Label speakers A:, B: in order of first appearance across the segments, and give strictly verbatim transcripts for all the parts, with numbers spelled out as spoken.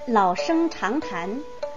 A: 老生常谈。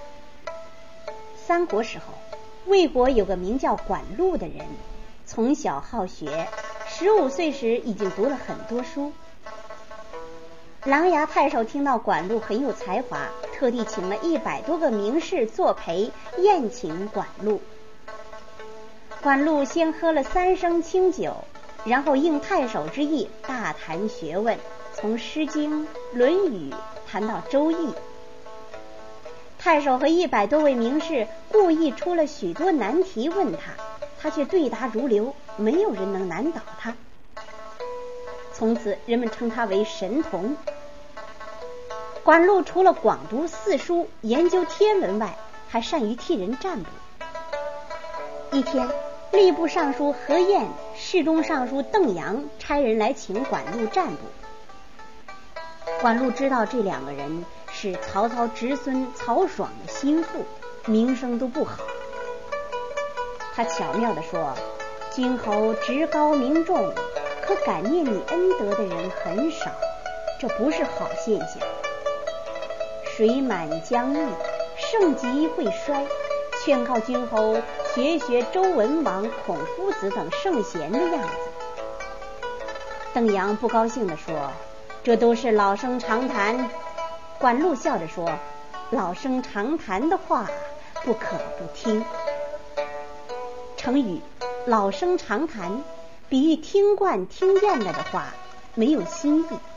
A: 三国时候，魏国有个名叫管路的人，从小好学，十五岁时已经读了很多书。琅琊太守听到管路很有才华，特地请了一百多个名士作陪宴请管路。管路先喝了三升清酒，然后应太守之意大谈学问，从诗经、论语谈到周易。太守和一百多位名士故意出了许多难题问他，他却对答如流，没有人能难倒他。从此人们称他为神童。管路除了广读四书、研究天文外，还善于替人占卜。一天，吏部尚书何晏、侍中尚书邓阳差人来请管路占卜。管路知道这两个人是曹操侄孙曹爽的心腹，名声都不好。他巧妙地说，君侯职高名重，可感念你恩德的人很少，这不是好现象。水满江溢，盛极会衰，劝告君侯学学周文王、孔夫子等圣贤的样子。邓阳不高兴地说，这都是老生常谈。管路笑着说，老生常谈的话不可不听。成语老生常谈比喻听惯听厌了的话，没有新意。